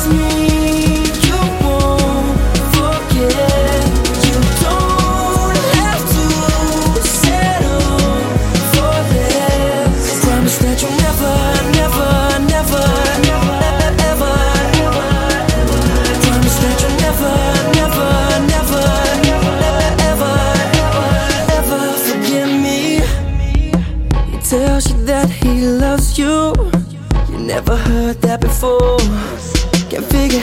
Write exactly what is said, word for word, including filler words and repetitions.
promise me you won't forget. You don't have to settle for less. Promise that you'll never, never, never, never, ever, ever. Promise that you'll never, never, never, ever, ever, ever forget me. He tells you that he loves you. You never heard that before. Can't figure